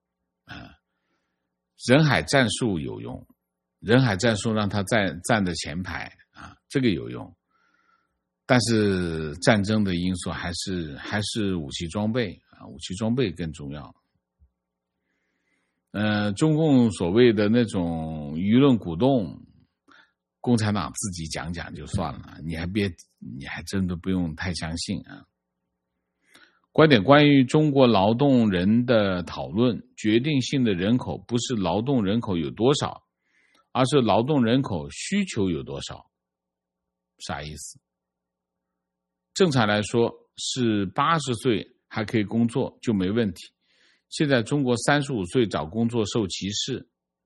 人海战术有用，人海战术让他站在前排这个有用，但是战争的因素还是武器装备武器装备更重要。中共所谓的那种舆论鼓动，共产党自己讲就算了，你还真的不用太相信观点，关于中国劳动人的讨论，决定性的人口不是劳动人口有多少，而是劳动人口需求有多少。啥意思？正常来说是80岁还可以工作就没问题，现在中国35岁找工作受歧视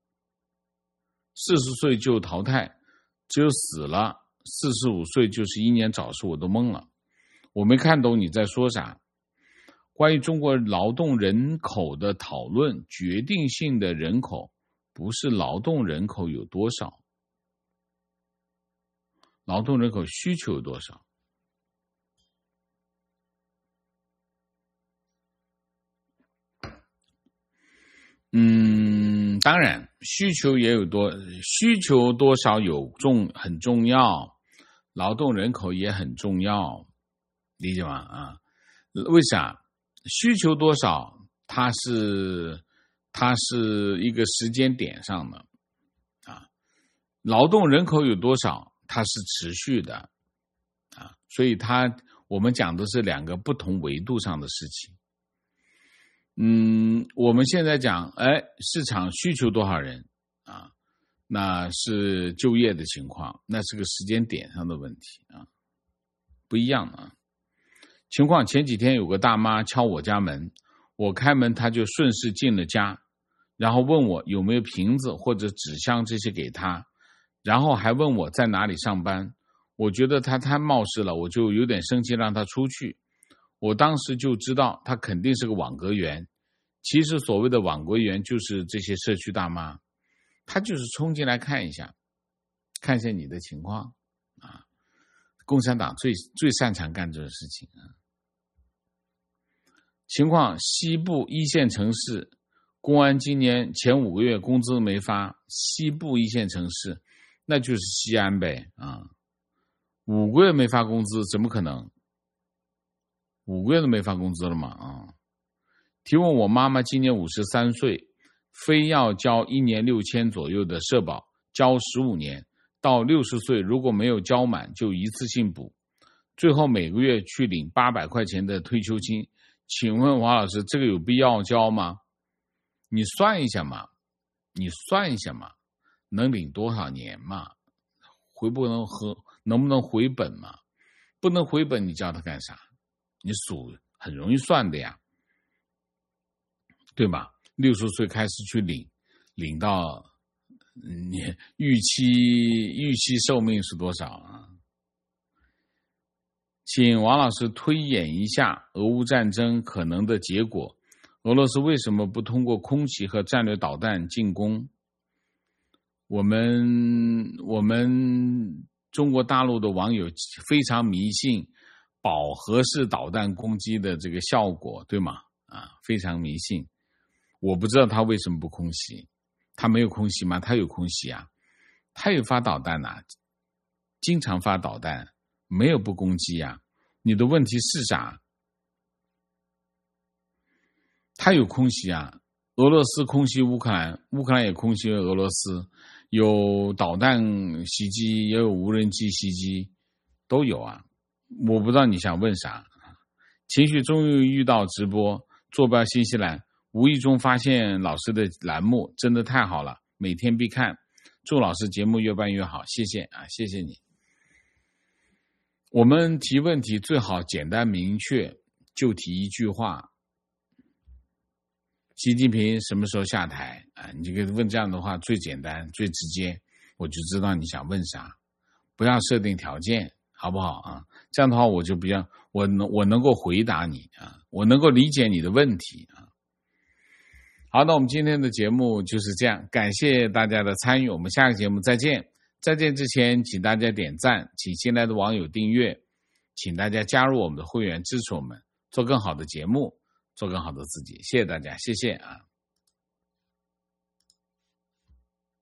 ，40岁就淘汰，只有死了45岁就是英年早逝，我都懵了，我没看懂你在说啥。关于中国劳动人口的讨论，决定性的人口不是劳动人口有多少，劳动人口需求有多少。当然需求多少很重要，劳动人口也很重要，理解吗？为啥？需求多少它是一个时间点上的劳动人口有多少它是持续的所以我们讲的是2个不同维度上的事情。我们现在讲市场需求多少人那是就业的情况，那是个时间点上的问题不一样的情况。前几天有个大妈敲我家门，我开门，她就顺势进了家，然后问我有没有瓶子或者纸箱这些给她，然后还问我在哪里上班。我觉得她太冒失了，我就有点生气，让她出去。我当时就知道她肯定是个网格员，其实所谓的网格员就是这些社区大妈，她就是冲进来看一下你的情况共产党最擅长干这个事情情况，西部1线城市公安今年前5个月工资没发，西部1线城市那就是西安呗5个月没发工资怎么可能？5个月都没发工资了嘛提问，我妈妈今年53岁，非要交1年6000左右的社保，交15年，到60岁如果没有交满就一次性补，最后每个月去领800块钱的退休金。请问王老师，这个有必要交吗？你算一下嘛，能领多少年嘛？能不能回本嘛？不能回本你叫他干啥？你数很容易算的呀，对吧？60岁开始去领到你预期寿命是多少啊？请王老师推演一下俄乌战争可能的结果。俄罗斯为什么不通过空袭和战略导弹进攻？我们中国大陆的网友非常迷信饱和式导弹攻击的这个效果，对吗？非常迷信。我不知道他为什么不空袭，他没有空袭吗？他有空袭啊，他有发导弹啊，经常发导弹，没有不攻击啊。你的问题是啥？他有空袭啊，俄罗斯空袭乌克兰，乌克兰也空袭俄罗斯，有导弹袭击，也有无人机袭击，都有啊。我不知道你想问啥。情绪终于遇到直播，坐标新西兰，无意中发现老师的栏目，真的太好了，每天必看。祝老师节目越办越好，谢谢啊，谢谢你。我们提问题最好简单明确，就提一句话：习近平什么时候下台啊？你这个问这样的话最简单最直接，我就知道你想问啥，不要设定条件，好不好啊？这样的话我就比较我能够回答你啊，我能够理解你的问题啊。好，那我们今天的节目就是这样，感谢大家的参与，我们下个节目再见。再见之前，请大家点赞，请新来的网友订阅，请大家加入我们的会员，支持我们做更好的节目，做更好的自己。谢谢大家，谢谢啊。